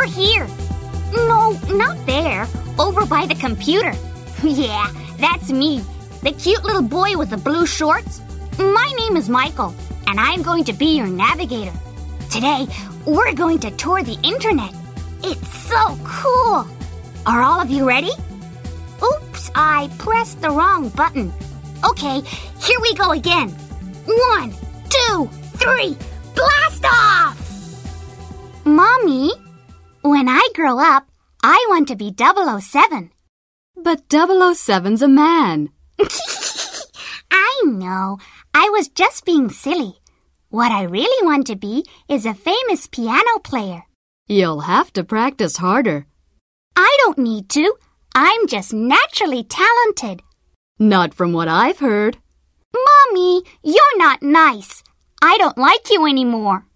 over here. No, not there. Over by the computer. Yeah, that's me. The cute little boy with the blue shorts. My name is Michael, and I'm going to be your navigator. Today, we're going to tour the internet. It's so cool. Are all of you ready? Oops, I pressed the wrong button. Okay, here we go again. 1, 2, 3, blast off! Mommy, when I grow up, I want to be 007. But 007's a man. I know. I was just being silly. What I really want to be is a famous piano player. You'll have to practice harder. I don't need to. I'm just naturally talented. Not from what I've heard. Mommy, you're not nice. I don't like you anymore.